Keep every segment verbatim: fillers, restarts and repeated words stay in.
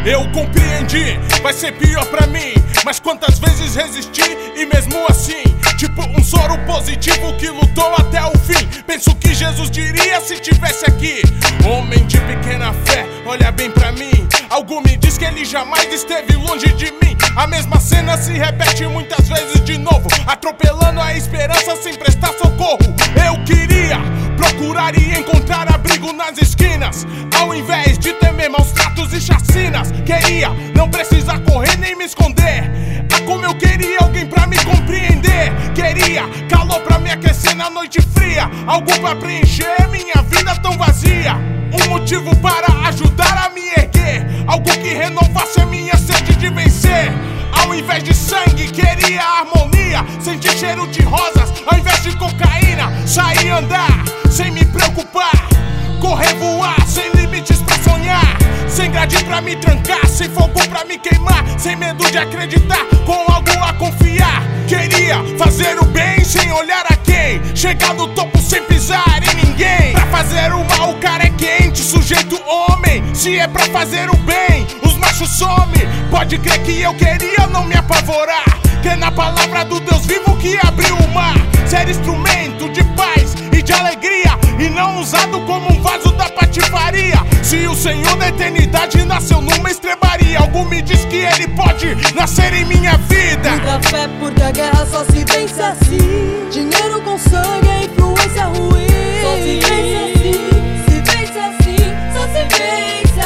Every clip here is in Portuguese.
Eu compreendi, vai ser pior pra mim, mas quantas vezes resisti e mesmo assim, tipo um soro positivo que lutou até o fim. Penso que Jesus diria se tivesse aqui: homem de pequena fé, olha bem pra mim. Algo me diz que ele jamais esteve longe de mim. A mesma cena se repete muitas vezes de novo, atropelando a esperança sem prestar socorro. Eu queria procurar e encontrar abrigo nas esquinas, ao invés de temer maus tratos e chacinas. Queria não precisar correr nem me esconder. Ah, como eu queria alguém pra me compreender. Queria calor pra me aquecer na noite fria, algo pra preencher minha vida tão vazia. Um motivo para ajudar a me erguer, algo que renovasse a minha sede de vencer. Ao invés de sangue, queria harmonia, sentir cheiro de rosas ao invés de cocaína. Sair andar sem me preocupar, correr, voar sem limites pra sonhar, sem grade pra me trancar, sem fogo pra me queimar, sem medo de acreditar, com algo a confiar. Queria fazer o bem sem olhar a quem, chegar no topo sem pisar em ninguém. Pra fazer o mal o cara é quente, sujeito homem. Se é pra fazer o bem, os machos somem. Pode crer que eu queria não me apavorar, crer na palavra do Deus vivo que abriu o mar. Ser instrumento de paz e de alegria, e não usado como um vaso da patifaria. Se o Senhor da eternidade nasceu numa estrebaria, algo me diz que ele pode nascer em minha vida. Muita fé, porque a guerra só se vence assim. Dinheiro com sangue é influência ruim. Só se vence assim, se vence assim, só se vence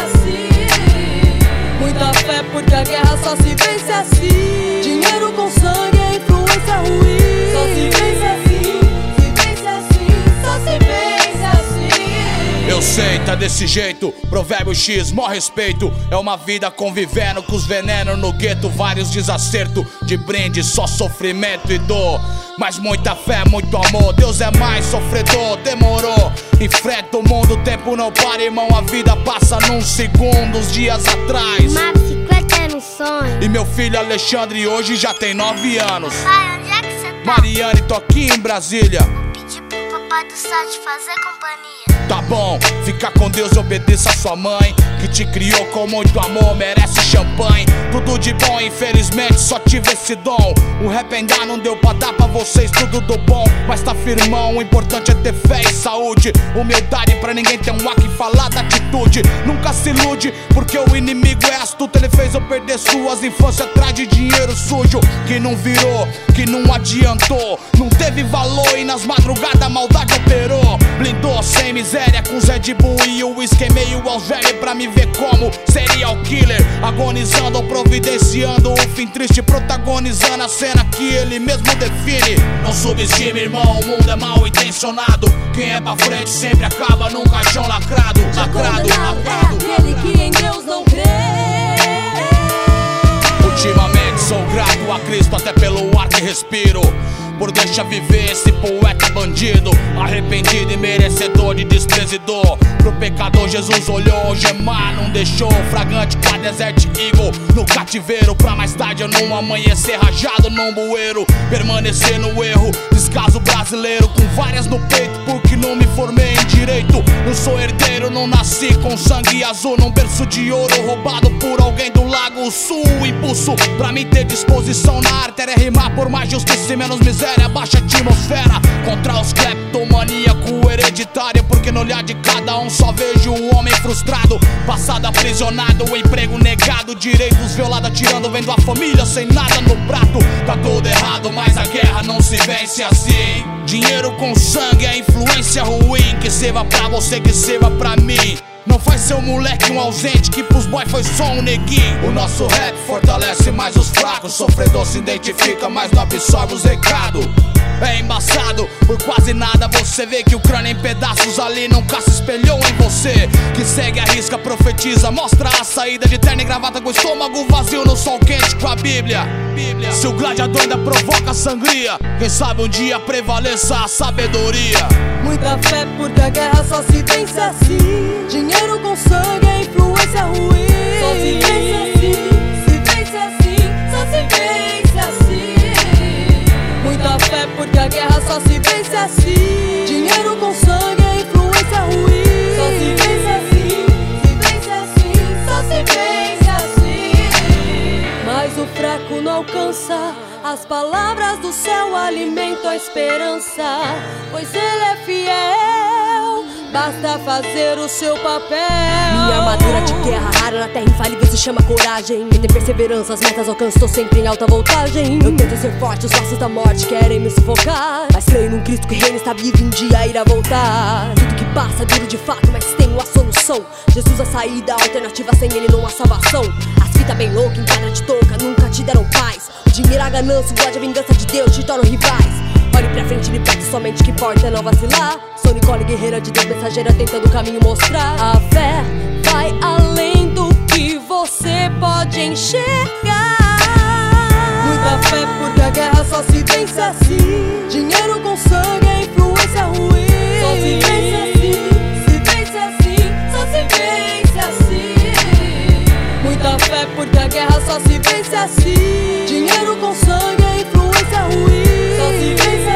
assim. Muita fé, porque a guerra só se vence assim. Dinheiro com sangue é influência ruim. Só se vence assim, se vence assim, só se vence assim. Eu sei, tá desse jeito, provérbio X, mó respeito. É uma vida convivendo com os venenos no gueto. Vários desacertos, de brinde, só sofrimento e dor. Mas muita fé, muito amor, Deus é mais sofredor. Demorou, enfrenta o mundo, o tempo não para, irmão. A vida passa num segundo, uns dias atrás. Uma bicicleta era um sonho. E meu filho Alexandre hoje já tem nove anos. Pai, onde é que você tá? Mariane, tô aqui em Brasília. Vou pedir pro papai do céu te fazer companhia. Tá bom, fica com Deus e obedeça a sua mãe, que te criou com muito amor, merece champanhe. Tudo de bom, infelizmente só tive esse dom. O rap ainda não deu pra dar pra vocês tudo do bom, mas tá firmão, o importante é ter fé e saúde. Humildade pra ninguém ter um ar que falar da atitude. Nunca se ilude, porque o inimigo é astuto. Ele fez eu perder suas infâncias atrás de dinheiro sujo, que não virou, que não adiantou, não teve valor e nas madrugadas a maldade operou. Blindou sem miséria com Red Bull e o whisky meio aos velhos pra me ver como serial killer, agonizando ou providenciando o fim triste, protagonizando a cena que ele mesmo define. Não subestime, irmão, o mundo é mal intencionado. Quem é pra frente sempre acaba num caixão lacrado. Lacrado, lacrado. É aquele que em Deus não crê. Ultimamente sou grato a Cristo até pelo ar que respiro, por deixar viver esse poeta bandido, arrependido e merecedor de desprezidor. Pro pecador Jesus olhou, algemar não deixou, fragante com a Desert Eagle no cativeiro, pra mais tarde eu não amanhecer rajado num bueiro. Permanecer no erro, descaso brasileiro, com várias no peito porque não me formei em direito. Não sou herdeiro, não nasci com sangue azul num berço de ouro roubado por alguém do Lago Sul. Impulso pra mim ter disposição na artéria, rimar por mais justiça e menos miséria, baixa atmosfera contra os cleptomaníaco hereditário, porque no olhar de cada um só vejo o homem frustrado, passado aprisionado, o emprego negado, direitos violados, atirando, vendo a família sem nada no prato. Tá tudo errado, mas a guerra não se vence assim. Dinheiro com sangue é influência ruim, que sirva pra você, que sirva pra mim. Não faz seu moleque um ausente, que pros boy foi só um neguinho. O nosso rap fortalece mais os fracos, sofredor se identifica, mas não absorve os recados. É embaçado, por quase nada você vê que o crânio em pedaços ali nunca se espelhou em você. Que segue a risca, profetiza, mostra a saída de terno e gravata com o estômago vazio no sol quente com a Bíblia. Bíblia. Se o gladiador ainda provoca sangria, quem sabe um dia prevaleça a sabedoria. Muita fé, porque a guerra só se vence assim. Dinheiro com sangue é influência ruim. Só se vence assim, se vence assim, só se vence assim. Muita fé, porque a guerra só se vence assim. Dinheiro com sangue é influência ruim. Só se vence assim, se vence assim, só se vence assim. descansa. As palavras do céu alimentam a esperança, pois Ele é fiel, basta fazer o seu papel. Minha armadura de guerra rara na terra infalível se chama coragem. Quem tem perseverança, as metas alcanço, tô sempre em alta voltagem. Eu tento ser forte, os laços da morte querem me sufocar, mas creio num Cristo que reina, está vivo e um dia irá voltar. Tudo que passa é duro de fato, mas tenho a solução. Jesus a saída, a alternativa, sem Ele não há salvação. As fitas bem loucas, em quadra de touca, nunca te deram paz. O dinheiro, a ganância, o ódio, a vingança de Deus te tornam rivais. Olhe pra frente e liberte somente que importa é não vacilar. Sou Nicole, guerreira de Deus, mensageira, tentando o caminho mostrar. A fé vai além do que você pode enxergar. Muita fé, porque a guerra só se vence assim. Dinheiro com sangue é influência ruim. Só se vence assim, se vence assim, só se vence assim. Muita fé, porque a guerra só se vence assim. Dinheiro com sangue é influência ruim. Só se vence